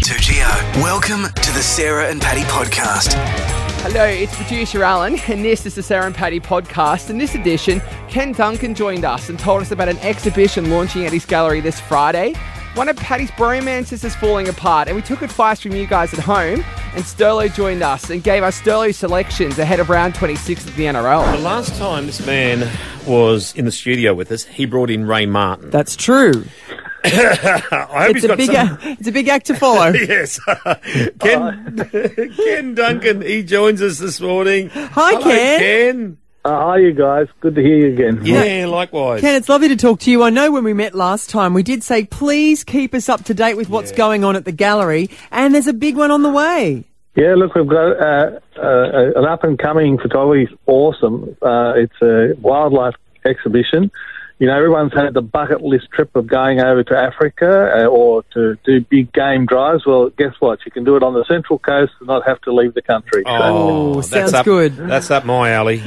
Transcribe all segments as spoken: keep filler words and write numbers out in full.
two G O. Welcome to the Sarah and Patty podcast. Hello, it's producer Alan, and this is the Sarah and Patty podcast. In this edition, Ken Duncan joined us and told us about an exhibition launching at his gallery this Friday. One of Patty's bromances is falling apart, and we took advice from you guys at home, and Sterlo joined us and gave us Sterlo's selections ahead of round twenty-six of the N R L. The last time this man was in the studio with us, he brought in Ray Martin. That's true. I hope It's he's a got big, some... it's a big act to follow. Yes. Ken, Ken Duncan, he joins us this morning. Hi, Hello, Ken. Ken. Uh, hi, you guys. Good to hear you again. Yeah, likewise. Ken, it's lovely to talk to you. I know when we met last time, we did say, please keep us up to date with what's Yeah. going on at the gallery, and there's a big one on the way. Yeah, look, we've got uh, uh, an up-and-coming photography. Awesome. Uh, it's a wildlife exhibition. You know, everyone's had the bucket list trip of going over to Africa uh, or to do big game drives. Well, guess what? You can do it on the Central Coast and not have to leave the country. Oh, Oh, that's sounds up, good. That's up my alley.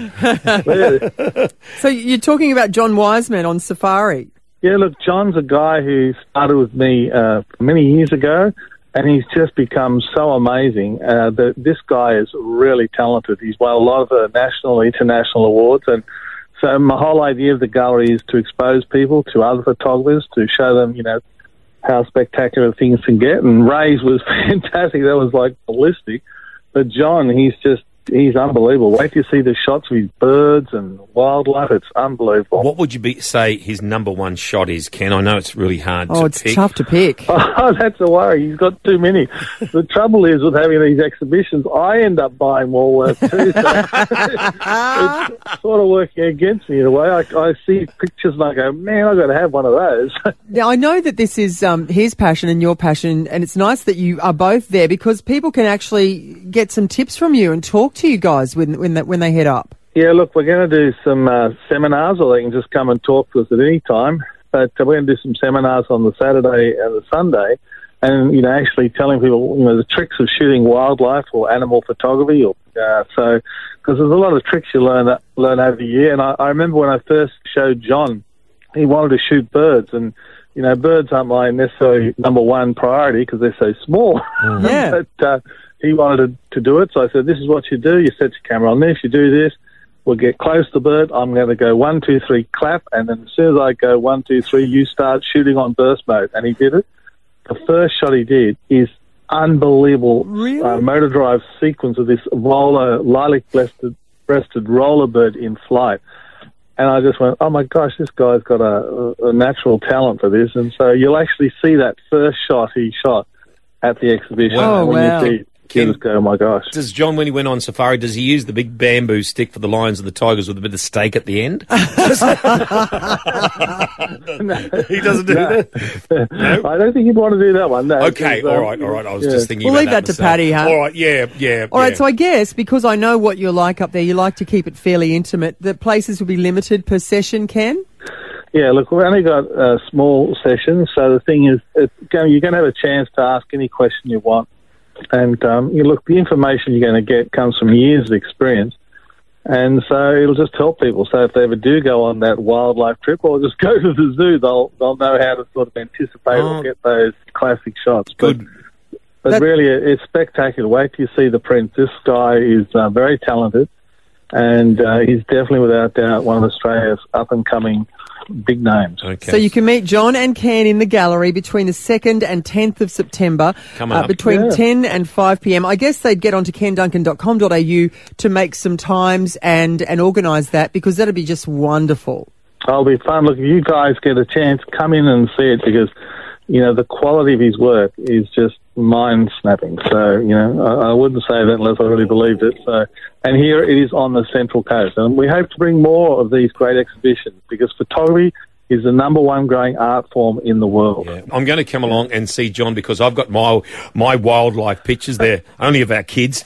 So, So you're talking about John Wiseman on Safari. yeah, look, John's a guy who started with me uh, many years ago, and he's just become so amazing. Uh, that this guy is really talented. He's won a lot of uh, national, international awards, and so my whole idea of the gallery is to expose people to other photographers, to show them, you know, how spectacular things can get. And Ray's was fantastic. That was like ballistic. But John, he's just, he's unbelievable. Wait till you see the shots of his birds and wildlife. It's unbelievable. What would you be, say his number one shot is, Ken? I know it's really hard Oh, to it's pick. tough to pick. Oh, that's a worry. He's got too many. The trouble is with having these exhibitions, I end up buying more work too. So it's sort of working against me in a way. I, I see pictures and I go, man, I've got to have one of those. Now, I know that this is um, his passion and your passion, and it's nice that you are both there because people can actually get some tips from you and talk to you guys when when, that, when they head up. Yeah, look, we're going to do some uh, seminars, or they can just come and talk to us at any time. But uh, we're going to do some seminars on the Saturday and the Sunday, and you know, actually telling people, you know, the tricks of shooting wildlife or animal photography, or uh, so because there's a lot of tricks you learn learn over the year. And I, I remember when I first showed John, he wanted to shoot birds, and you know, birds aren't my necessarily number one priority because they're so small. Yeah. but uh, he wanted to, to do it, so I said, "This is what you do. You set your camera on this. You do this. We'll get close to the bird. I'm going to go one, two, three, clap, and then as soon as I go one, two, three, you start shooting on burst mode." And he did it. The first shot he did is unbelievable. Really? Uh, motor drive sequence of this roller, lilac-breasted breasted roller bird in flight. And I just went, oh my gosh, this guy's got a, a natural talent for this. And so you'll actually see that first shot he shot at the exhibition. Wow. And when Oh, wow. you see you just go, oh my gosh. Does John, when he went on safari, does he use the big bamboo stick for the lions and the tigers with a bit of steak at the end? He doesn't do that? No? I don't think you'd want to do that one. No, Okay, 'cause, all um, right, all right. I was yeah. just thinking We'll about leave that to myself. Patty, huh? All right, yeah, yeah. All right, yeah. so I guess because I know what you're like up there, you like to keep it fairly intimate, the places will be limited per session, Ken? Yeah, look, we've only got uh, small sessions, so the thing is, it's going, you're going to have a chance to ask any question you want. And um, you look, the information you're going to get comes from years of experience. And so it'll just help people. So if they ever do go on that wildlife trip or just go to the zoo, they'll they'll know how to sort of anticipate Oh. or get those classic shots. But, Good. but That- really, it's spectacular. Wait till you see the prints. This guy is uh, very talented, and uh, he's definitely, without doubt, one of Australia's up-and-coming big names. Okay. So you can meet John and Ken in the gallery between the second and tenth of September, Coming uh, up. between Yeah. ten and five p.m. I guess they'd get onto ken duncan dot com dot a u to make some times and, and organise that because that'd be just wonderful. It'll be fun. Look, if you guys get a chance, come in and see it because, you know, the quality of his work is just mind-snapping. So, you know, I, I wouldn't say that unless I really believed it. So, and here it is on the Central Coast. And we hope to bring more of these great exhibitions because photography is the number one growing art form in the world. Yeah. I'm going to come along and see John because I've got my my wildlife pictures there, only of our kids.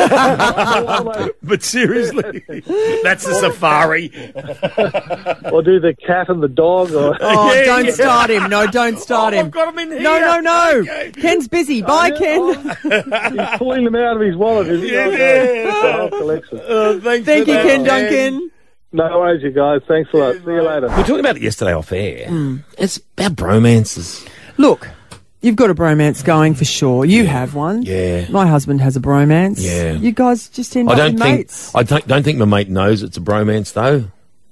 But seriously, that's a safari. Or do the cat and the dog. Or Oh, Yeah, don't yeah. start him. No, don't start Oh, him. I've got 'em in here. No, no, no. Okay. Ken's busy. Bye, Ken. he's pulling them out of his wallet. Isn't he? Yeah, Oh, yeah. the whole collection. Uh, thanks Thank for you, that, Ken Duncan. No worries, you guys. Thanks a lot. See you later. We were talking about it yesterday off air. It's about bromances. Look, you've got a bromance going for sure. You have one. Yeah. My husband has a bromance. Yeah. You guys just end I up don't with think mates. I don't, don't think my mate knows it's a bromance though.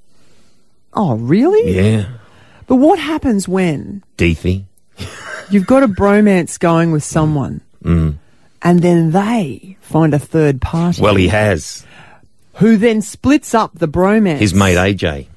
Oh, really? Yeah. But what happens when Deethy. you've got a bromance going with someone Mm. and then they find a third party Well, he has. who then splits up the bromance? His mate A J.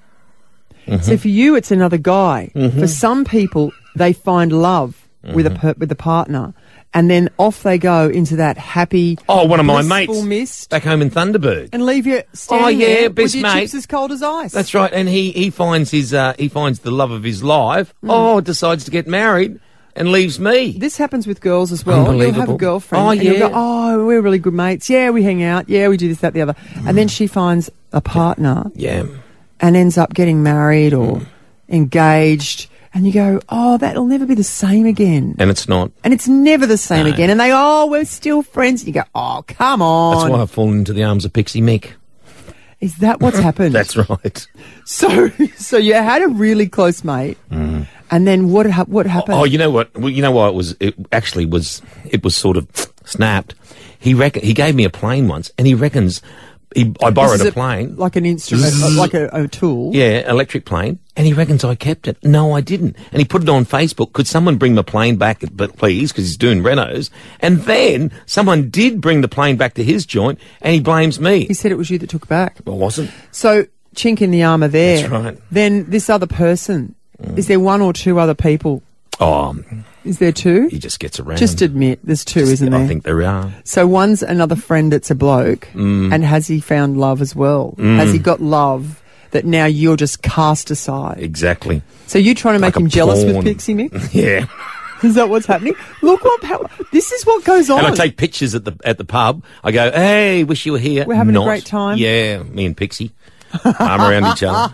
So for you, it's another guy. Mm-hmm. For some people, they find love with a per- with a partner, and then off they go into that happy. Oh, one of my blissful mates mist, back home in Thunderbird. and leave you standing Oh, yeah, there best with your mate. chips as cold as ice. That's right, and he, he finds his uh, he finds the love of his life. Mm. Oh, decides to get married and leaves me. This happens with girls as well. You'll have a Unbelievable. girlfriend. Oh, and you'll yeah. go, oh, we're really good mates. Yeah, we hang out. Yeah, we do this, that, the other. And then she finds a partner Yeah, and ends up getting married or Mm. engaged. And you go, oh, that'll never be the same again. and it's not. And it's never the same No. again. And they, oh, we're still friends. And you go, oh, come on. That's why I've fallen into the arms of Pixie Mick. Is that what's happened? That's right. So, so you had a really close mate, and then what? Ha- what happened? Oh, you know what? Well, you know why it was? It actually was. It was sort of snapped. He reckon he gave me a plane once, and he reckons he, I borrowed This is a plane. like an instrument, like a, a tool. Yeah, electric plane, and he reckons I kept it. No, I didn't. And he put it on Facebook. Could someone bring the plane back, but please, because he's doing renos. And then someone did bring the plane back to his joint, and he blames me. He said it was you that took it back. I wasn't. So chink in the armour there. That's right. Then this other person. Is there one or two other people? Oh, Is there two? he just gets around. Just admit there's two, isn't there? I think there are. So one's another friend that's a bloke, Mm. and has he found love as well? Has he got love that now you're just cast aside? Exactly. So you're trying to make Like a him jealous with pawn. Pixie Mick? Yeah. Is that what's happening? Look what how, this is what goes on. And I take pictures at the at the pub. I go, hey, wish you were here. We're having a Not. great time. Yeah, me and Pixie. Arm around each other.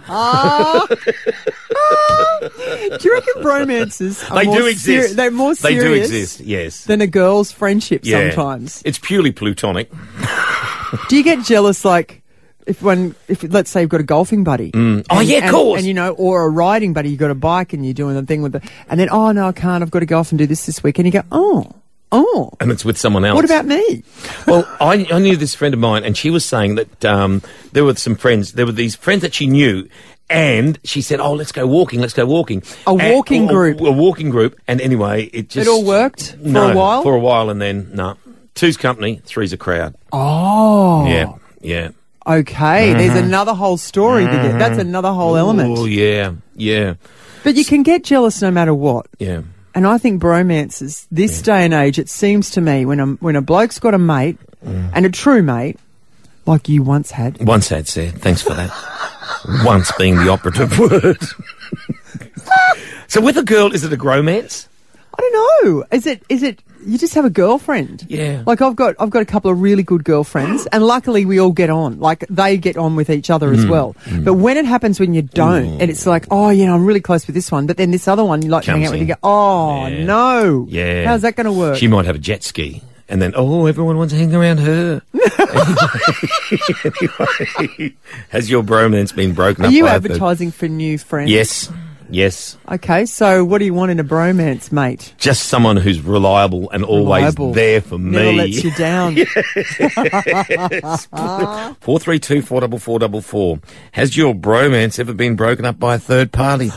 Do you reckon bromances are They more do exist. seri- they're more They do serious exist, yes. than a girl's friendship Yeah. sometimes? It's purely plutonic. Do you get jealous, like, if when, if let's say you've got a golfing buddy? Oh, And- yeah, of and- course. And, you know, or a riding buddy, you've got a bike and you're doing the thing with the, and then, oh, no, I can't, I've got to go off and do this this week. And you go, oh, oh. And it's with someone else. What about me? Well, I, I knew this friend of mine, and she was saying that um, there were some friends, there were these friends that she knew, and she said, oh, let's go walking, let's go walking. A And- walking a- group. A, walking group. And anyway, it just... It all worked for no, a while? for a while, and then, no. Two's company, three's a crowd. Oh. Yeah, yeah. Okay, there's another whole story to get. That's another whole element. Oh, yeah, yeah, But you can get jealous no matter what. yeah. And I think bromances, this day and age, it seems to me, when a, when a bloke's got a mate, and a true mate, like you once had. Once had said, thanks for that. Once being the operative word. So with a girl, is it a gromance? I don't know. Is it, is it, you just have a girlfriend? Yeah. Like I've got, I've got a couple of really good girlfriends, and luckily we all get on. Like they get on with each other as Mm. well. But when it happens when you don't, and it's like, oh, you know, I'm really close with this one, but then this other one you like to hang Comes out with, in. you go, oh, Yeah. no. Yeah. How's that going to work? She might have a jet ski. And then, oh, everyone wants to hang around her. Anyway, has your bromance been broken Are up you by a third- advertising for new friends? Yes, yes. Okay, so what do you want in a bromance, mate? Just someone who's reliable and always Reliable. there for Never me. lets you down. Four three two four double four double four. Has your bromance ever been broken up by a third party?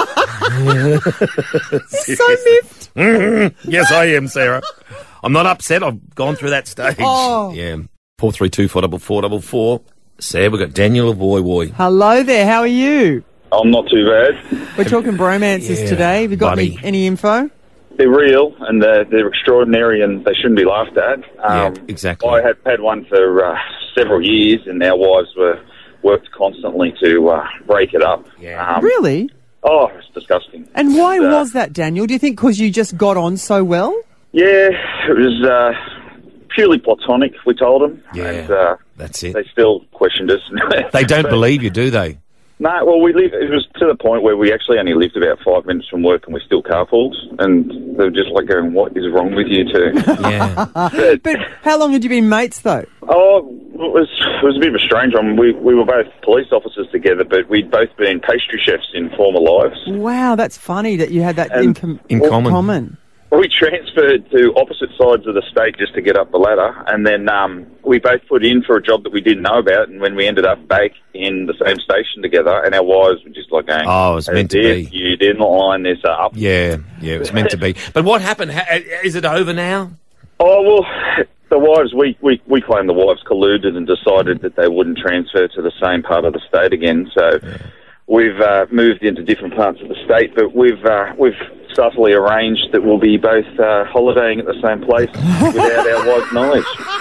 So miffed. Yes, I am, Sarah. I'm not upset. I've gone through that stage. Oh. Yeah. Four three two four double four double four. Sarah, we've got Daniel of Woy Woy. Hello there, how are you? I'm not too bad. We're talking bromances Yeah, today. Have you got any, buddy. any info? They're real and they're, they're extraordinary and they shouldn't be laughed at. Um, Yeah, exactly. I had had one for uh, several years and our wives were worked constantly to uh, break it up. Yeah. Um, Really? Oh, it's disgusting. And why uh, was that, Daniel? Do you think because you just got on so well? Yeah, it was uh, purely platonic, we told them. Yeah, And, uh, that's it. they still questioned us. They don't But- believe you, do they? No, well, we live. It was to the point where we actually only lived about five minutes from work, and we still carpooled. And they were just like going, "What is wrong with you two?" Yeah. But how long had you been mates, though? Oh, it was it was a bit of a strange one. We we were both police officers together, but we'd both been pastry chefs in former lives. Wow, that's funny that you had that And- in, com- In all common. common. we transferred to opposite sides of the state just to get up the ladder, and then um, we both put in for a job that we didn't know about, and when we ended up back in the same station together, and our wives were just like going, Oh, it was meant to "If be. You didn't line this up." Yeah, yeah, it was meant to be. But what happened? Ha- Is it over now? Oh, well, the wives, we, we, we claim the wives colluded and decided that they wouldn't transfer to the same part of the state again, so yeah. we've uh, moved into different parts of the state, but we've uh, we've subtly arranged that we'll be both uh, holidaying at the same place without our wives' knowledge.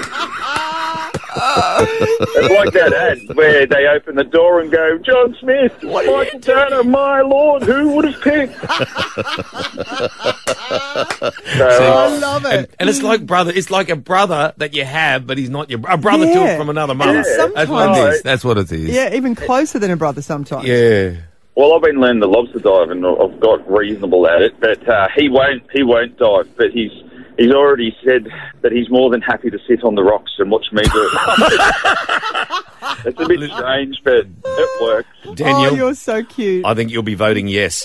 It's like that ad where they open the door and go, "John Smith, Michael Turner, my lord, who would have picked?" so, I love it. And, and it's like brother. It's like a brother that you have, but he's not your a brother Yeah. to from another mother. And That's what it sometimes- is. That's what it is. Yeah, even closer than a brother sometimes. Yeah. Well, I've been learning the lobster dive, and I've got reasonable at it. But uh, he won't. He won't dive. But he's he's already said that he's more than happy to sit on the rocks and watch me do it. It's a bit strange, but it works. Daniel, Oh, you're so cute. I think you'll be voting yes.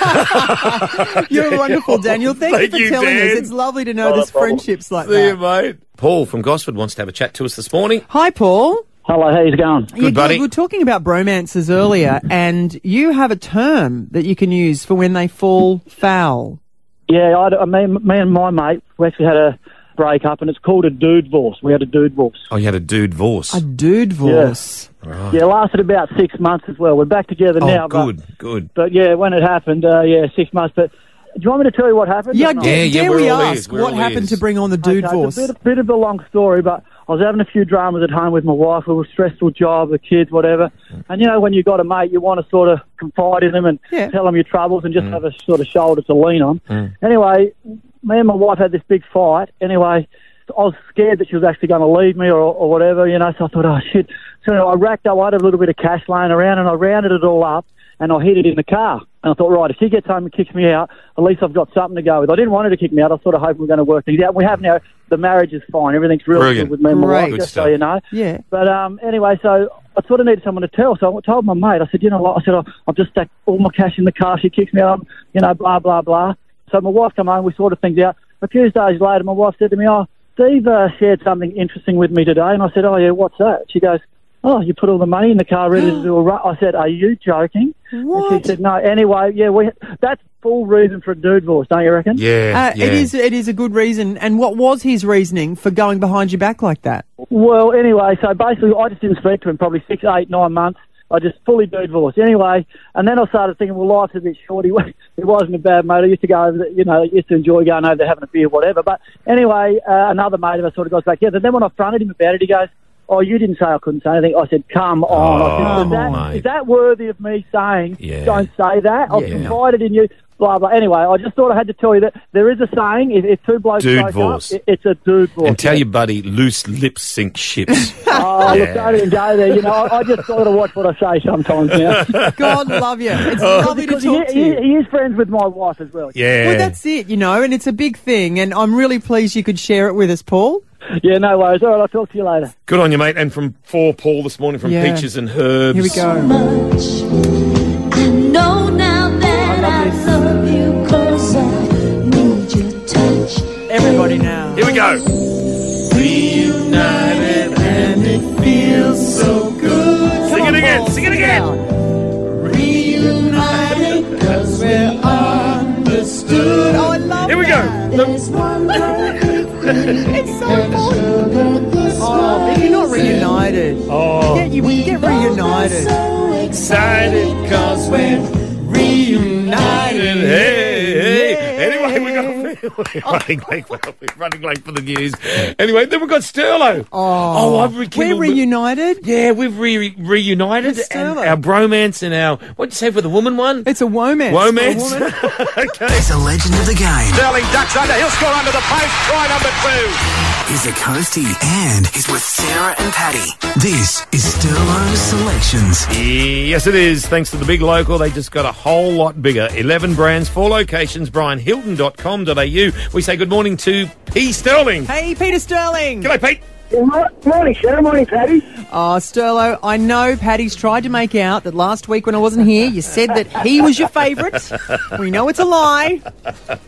You're wonderful, Daniel. Thank, Thank you for you, telling Dan. us. It's lovely to know Not a there's problem. friendships like See you, that. mate. Paul from Gosford wants to have a chat to us this morning. Hi, Paul. Hello, how's it going? Yeah, buddy. We were talking about bromances earlier, and you have a term that you can use for when they fall foul. Yeah, I, I mean, me and my mate, we actually had a break up, and it's called a dude divorce. We had a dude divorce. Oh, you had a dude divorce. A dude divorce. Yeah, it lasted about six months as well. We're back together Oh, now. good, But, good. but yeah, when it happened, uh, yeah, six months. But do you want me to tell you what happened? Yeah, or not? dare, Yeah, yeah, dare we're we all ask ears, we're what all happened ears. to bring on the dude Okay, divorce? it's a bit, bit of a long story, but I was having a few dramas at home with my wife. It was a stressful job, the kids, whatever. And, you know, when you've got a mate, you want to sort of confide in them and Yeah. tell them your troubles and just Mm. have a sort of shoulder to lean on. Mm. Anyway, me and my wife had this big fight. Anyway, I was scared that she was actually going to leave me or, or whatever, you know, so I thought, oh, shit. So I racked up, I had a little bit of cash laying around, and I rounded it all up, and I hid it in the car. And I thought, right, if she gets home and kicks me out, at least I've got something to go with. I didn't want her to kick me out. I sort of hoped we were going to work things out. We have now. The marriage is fine. Everything's really Brilliant. good with me and my Great. wife, Good just stuff. so you know. Yeah. But um, anyway, so I sort of needed someone to tell. So I told my mate, I said, you know what? I said, I've just stacked all my cash in the car. She kicks me out, you know, blah, blah, blah. So my wife came home. We sorted things out. A few days later, my wife said to me, oh, Steve uh, shared something interesting with me today. And I said, oh, yeah, what's that? She goes, oh, you put all the money in the car ready to do a run. I said, are you joking? What? And she said, no. Anyway, yeah, we that's full reason for a dude divorce, don't you reckon? Yeah, Uh, yeah. It is. It is a good reason. And what was his reasoning for going behind your back like that? Well, anyway, so basically I just didn't speak to him probably six, eight, nine months. I just fully dude divorced. Anyway, and then I started thinking, well, life's a bit short. He, wa- he wasn't a bad mate. I used to go over, there, you know, used to enjoy going over there having a beer, whatever. But anyway, uh, another mate of us sort of goes back together. Then when I fronted him about it, he goes, oh, you didn't say I couldn't say anything. I said, come on. I said, Oh, is, that, mate. is that worthy of me saying, Yeah. don't say that? I've Yeah. confided in you. Blah, blah. Anyway, I just thought I had to tell you that there is a saying, if, if two blokes Dude break up, divorce. it, it's a dude divorce. And tell yeah. your buddy, loose lips sink ships. Oh, Yeah. look, don't even go there. You know, I, I just got to watch what I say sometimes now. God love you. It's lovely to Because he, talk to he, you. he is friends with my wife as well. Yeah. Well, that's it, you know, and it's a big thing. And I'm really pleased you could share it with us, Paul. Yeah, no worries. All right, I'll talk to you later. Good on you, mate. And from for Paul this morning from Yeah. Peaches and Herbs. Here we go. I know now that I I love this. love you 'cause I need your touch. Everybody now. Here we go. Reunited and it feels so good. Sing it again. Sing it again. Reunited because we're understood. Oh, I love Here we that. go. There's one It's so fun. Oh, but you're not reunited. Oh, Get, you, get reunited. so excited cause we're reunited. Hey, hey. Anyway, we got we're running late. For, we're running late for the news. Anyway, then we've got Sterlo. Oh, I've we're rekindled. reunited. Yeah, we've re- reunited, With and Sterlo. our bromance and our what'd you say for the woman one? It's a womance. Womance. for a woman. Okay. He's a legend of the game. Sterling ducks under. He'll score under the post. Try number two. He's a coastie and he's with Sarah and Patty. This is Sterlo's Selections. Yes, it is. Thanks to the big local, they just got a whole lot bigger. eleven brands, four locations, brian hilton dot com dot a u. We say good morning to P. Sterling. Hey, Peter Sterling. G'day, Pete. Morning, Sarah. Morning, Patty. Oh, Sterlo, I know Paddy's tried to make out that last week when I wasn't here, you said that he was your favourite. We know it's a lie.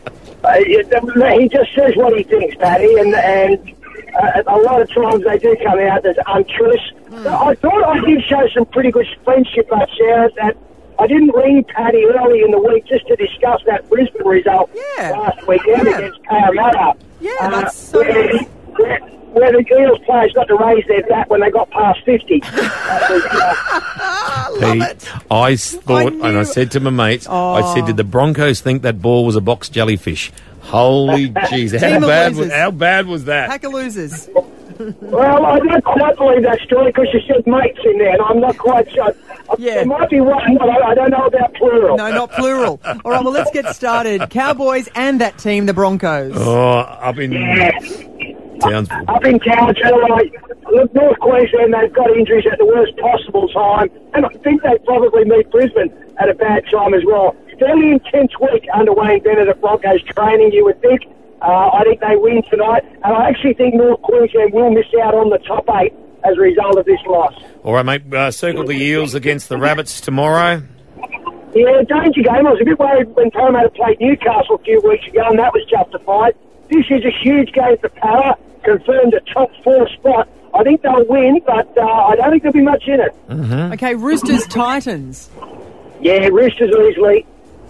Uh, he just says what he thinks, Paddy, and and uh, a lot of times they do come out as untruths. Mm. I thought I did show some pretty good friendship up Sarah, that I didn't ring Paddy early in the week just to discuss that Brisbane result yeah. last weekend yeah. against Parramatta. Yeah, uh, that's so where, nice. where, where the Eels players got to raise their bat when they got past fifty. That was, uh, Pete, I thought, I and I said to my mates, oh. I said, did the Broncos think that ball was a box jellyfish? Holy jeez, how bad was, how bad was that? Pack of losers. Well, I don't quite believe that story because you said mates in there, and I'm not quite sure. Yeah. There might be one, but I don't know about plural. No, not plural. All right, well, let's get started. Cowboys and that team, the Broncos. Oh, up in yeah. Townsville. Up in Townsville, like, look, North Queensland, they've got injuries at the worst possible time, and I think they probably meet Brisbane at a bad time as well. Fairly intense week under Wayne Bennett at Broncos training, you would think. Uh, I think they win tonight, and I actually think North Queensland will miss out on the top eight as a result of this loss. All right, mate, uh, circle the Eels against the Rabbits tomorrow. Yeah, danger game. I was a bit worried when Parramatta played Newcastle a few weeks ago, and that was justified. This is a huge game for Para, confirmed a top four spot. I think they'll win, but uh, I don't think there'll be much in it. Mm-hmm. Okay, Roosters, Titans. Yeah, Roosters easily.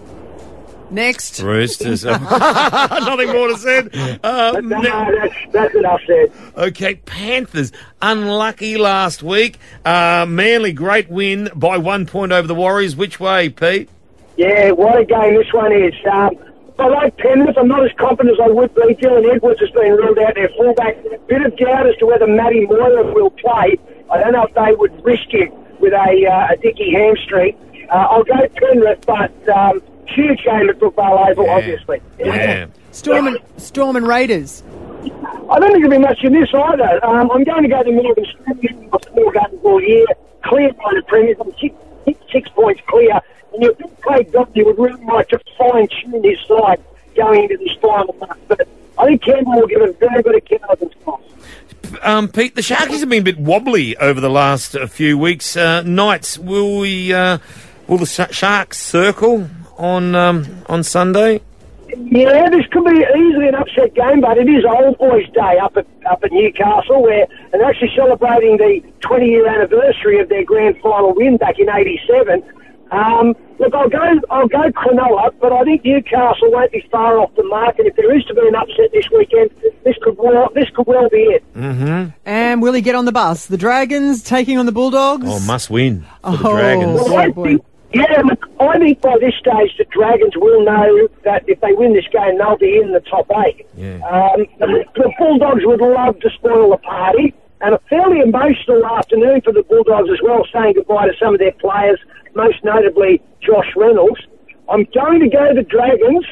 Next. Roosters. Nothing more to say. Uh, no, that's, that's enough said. Okay, Panthers. Unlucky last week. Uh, Manly, great win by one point over the Warriors. Which way, Pete? Yeah, what a game this one is. Um, I like Penrith. I'm not as confident as I would be. Dylan Edwards has been ruled out their fullback. Bit of doubt as to whether Matty Moyer will play. I don't know if they would risk him with a, uh, a dicky hamstring. Uh, I'll go Penrith, but... Um, huge game at Brookvale Oval, yeah. obviously. Yeah. Storm and, Storm and Raiders. I don't think there'll be much in this either. Um, I'm going to go to Melbourne Stadium. I've still got all year. Clear by the Premiers. I'm six, six, six points clear. And you think Craig Godfrey would really like to fine-tune his side going into this final month. But I think Campbell will give it a very good account of himself. Um, Pete, the Sharkies have been a bit wobbly over the last uh, few weeks. Uh, Knights, will we? Uh, will the sh- Sharks circle on um, on Sunday? Yeah, this could be easily an upset game, but it is Old Boys Day up at up at Newcastle, where they're actually celebrating the twenty-year anniversary of their grand final win back in eighty-seven. Um, look, I'll go I'll go Cronulla, but I think Newcastle won't be far off the mark, and if there is to be an upset this weekend, this could well this could well be it. Mm-hmm. And will he get on the bus? The Dragons taking on the Bulldogs? Oh, must win for oh, the Dragons. Well, I think, yeah, look, I think by this stage the Dragons will know that if they win this game, they'll be in the top eight. Yeah. Um, the, the Bulldogs would love to spoil the party, and a fairly emotional afternoon for the Bulldogs as well, saying goodbye to some of their players, most notably Josh Reynolds. I'm going to go to the Dragons,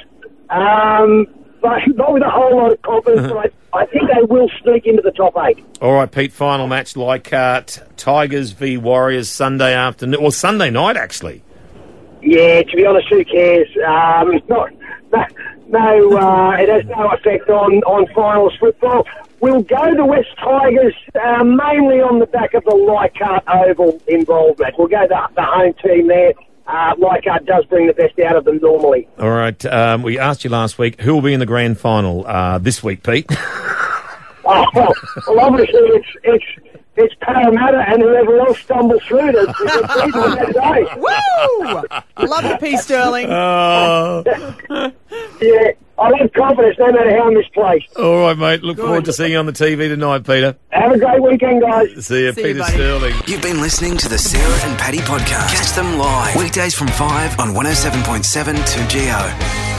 um, but not with a whole lot of confidence, but I, I think they will sneak into the top eight. All right, Pete, final match, Leichhardt, Tigers v Warriors, Sunday afternoon, or Sunday night, actually. Yeah, to be honest, who cares? Um, not, no, no uh, it has no effect on, on finals football. We'll go the West Tigers uh, mainly on the back of the Leichhardt Oval involvement. We'll go the, the home team there. Uh, Leichhardt does bring the best out of them normally. All right, um, we asked you last week, who will be in the grand final uh, this week, Pete? Oh, well, well, obviously it's it's it's Parramatta and whoever else stumbles through to, to get beaten on that day. Woo! Love the P. Sterling. Oh. Yeah, I love confidence no matter how misplaced. All right, mate. Look Good. forward to seeing you on the T V tonight, Peter. Have a great weekend, guys. See you, See you, Peter buddy. Sterling. You've been listening to the Sarah and Patty podcast. Catch them live weekdays from five on one oh seven point seven two G O.